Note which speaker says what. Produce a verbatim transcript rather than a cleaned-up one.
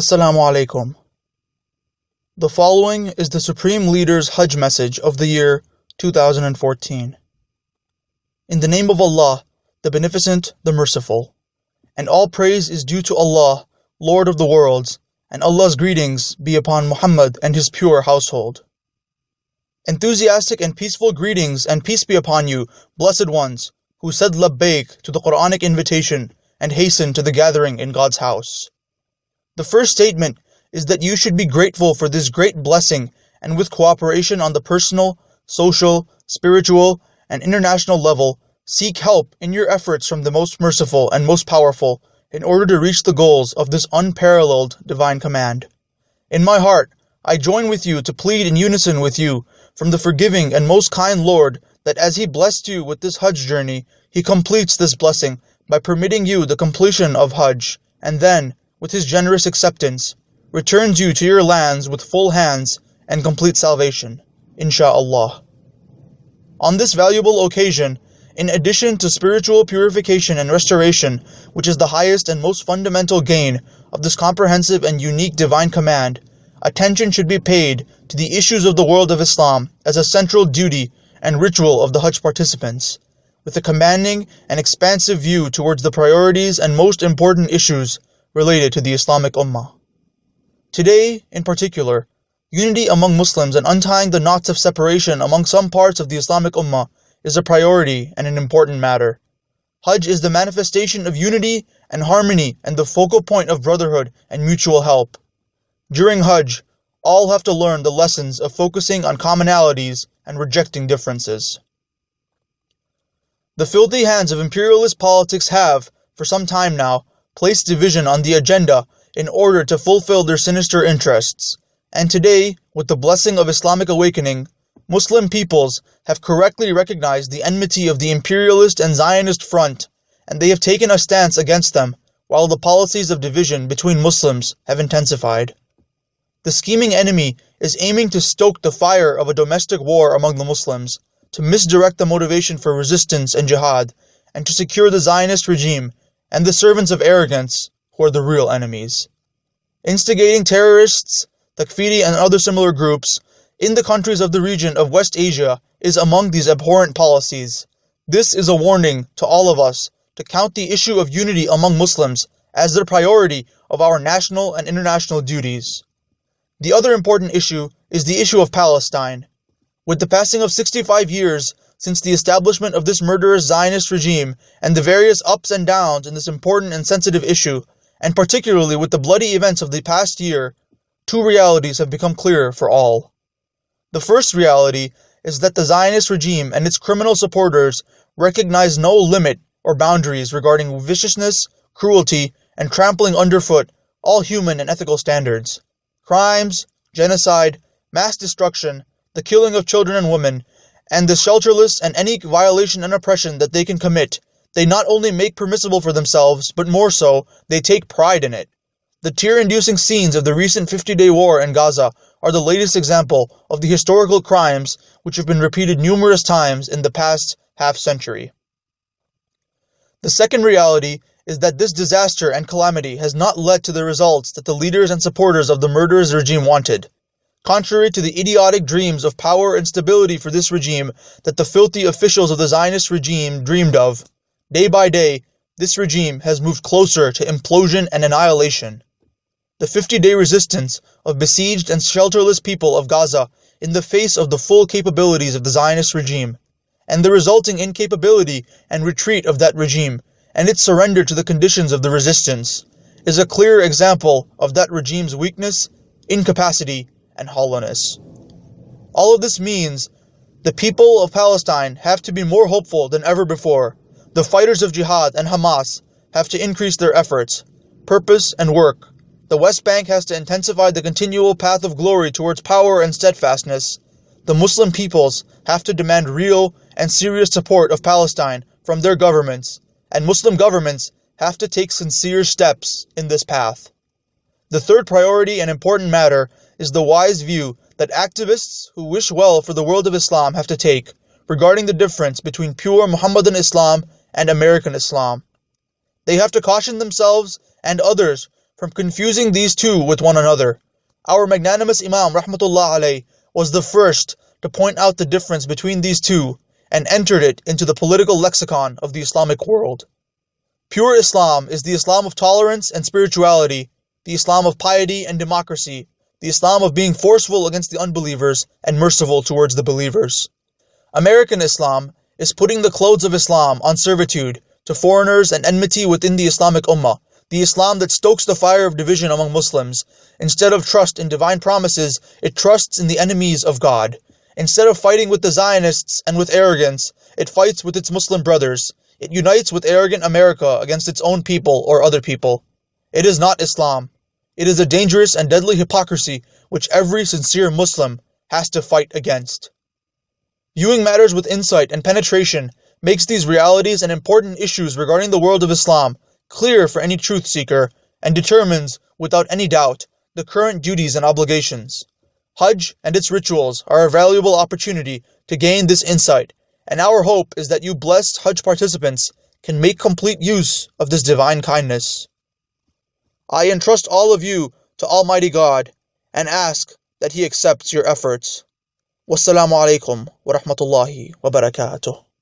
Speaker 1: Assalamu alaikum. The following is the Supreme Leader's Hajj message of the year two thousand fourteen. In the name of Allah, the Beneficent, the Merciful. And all praise is due to Allah, Lord of the worlds, and Allah's greetings be upon Muhammad and his pure household. Enthusiastic and peaceful greetings and peace be upon you, blessed ones, who said labbaik to the Quranic invitation and hastened to the gathering in God's house. The first statement is that you should be grateful for this great blessing, and with cooperation on the personal, social, spiritual, and international level, seek help in your efforts from the most merciful and most powerful in order to reach the goals of this unparalleled divine command. In my heart, I join with you to plead in unison with you from the forgiving and most kind Lord that as He blessed you with this Hajj journey, He completes this blessing by permitting you the completion of Hajj, and then, with His generous acceptance, returns you to your lands with full hands and complete salvation, insha'Allah. On this valuable occasion, in addition to spiritual purification and restoration, which is the highest and most fundamental gain of this comprehensive and unique divine command, attention should be paid to the issues of the world of Islam as a central duty and ritual of the Hajj participants, with a commanding and expansive view towards the priorities and most important issues related to the Islamic Ummah. Today, in particular, unity among Muslims and untying the knots of separation among some parts of the Islamic Ummah is a priority and an important matter. Hajj is the manifestation of unity and harmony and the focal point of brotherhood and mutual help. During Hajj, all have to learn the lessons of focusing on commonalities and rejecting differences. The filthy hands of imperialist politics have, for some time now, placed division on the agenda in order to fulfill their sinister interests, and today, with the blessing of Islamic awakening, Muslim peoples have correctly recognized the enmity of the imperialist and Zionist front, and they have taken a stance against them, while the policies of division between Muslims have intensified. The scheming enemy is aiming to stoke the fire of a domestic war among the Muslims, to misdirect the motivation for resistance and jihad, and to secure the Zionist regime and the servants of arrogance, who are the real enemies. Instigating terrorists, Takfiri and other similar groups in the countries of the region of West Asia is among these abhorrent policies. This is a warning to all of us to count the issue of unity among Muslims as the priority of our national and international duties. The other important issue is the issue of Palestine. With the passing of sixty-five years since the establishment of this murderous Zionist regime and the various ups and downs in this important and sensitive issue, and particularly with the bloody events of the past year, two realities have become clear for all. The first reality is that the Zionist regime and its criminal supporters recognize no limit or boundaries regarding viciousness, cruelty, and trampling underfoot all human and ethical standards. Crimes, genocide, mass destruction, the killing of children and women, and the shelterless and any violation and oppression that they can commit, they not only make permissible for themselves, but more so, they take pride in it. The tear-inducing scenes of the recent fifty-day war in Gaza are the latest example of the historical crimes which have been repeated numerous times in the past half-century. The second reality is that this disaster and calamity has not led to the results that the leaders and supporters of the murderous regime wanted. Contrary to the idiotic dreams of power and stability for this regime that the filthy officials of the Zionist regime dreamed of, day by day, this regime has moved closer to implosion and annihilation. The fifty-day resistance of besieged and shelterless people of Gaza in the face of the full capabilities of the Zionist regime, and the resulting incapability and retreat of that regime, and its surrender to the conditions of the resistance, is a clear example of that regime's weakness, incapacity, and hollowness. All of this means the people of Palestine have to be more hopeful than ever before. The fighters of jihad and Hamas have to increase their efforts, purpose, and work. The West Bank has to intensify the continual path of glory towards power and steadfastness. The Muslim peoples have to demand real and serious support of Palestine from their governments, and Muslim governments have to take sincere steps in this path. The third priority and important matter is the wise view that activists who wish well for the world of Islam have to take regarding the difference between pure Muhammadan Islam and American Islam. They have to caution themselves and others from confusing these two with one another. Our magnanimous Imam Rahmatullah alayh was the first to point out the difference between these two and entered it into the political lexicon of the Islamic world. Pure Islam is the Islam of tolerance and spirituality, the Islam of piety and democracy, the Islam of being forceful against the unbelievers and merciful towards the believers. American Islam is putting the clothes of Islam on servitude to foreigners and enmity within the Islamic Ummah, the Islam that stokes the fire of division among Muslims. Instead of trust in divine promises, it trusts in the enemies of God. Instead of fighting with the Zionists and with arrogance, it fights with its Muslim brothers. It unites with arrogant America against its own people or other people. It is not Islam. It is a dangerous and deadly hypocrisy which every sincere Muslim has to fight against. Viewing matters with insight and penetration makes these realities and important issues regarding the world of Islam clear for any truth seeker and determines, without any doubt, the current duties and obligations. Hajj and its rituals are a valuable opportunity to gain this insight, and our hope is that you blessed Hajj participants can make complete use of this divine kindness. I entrust all of you to Almighty God and ask that He accepts your efforts. Wassalamu alaikum wa rahmatullahi wa barakatuh.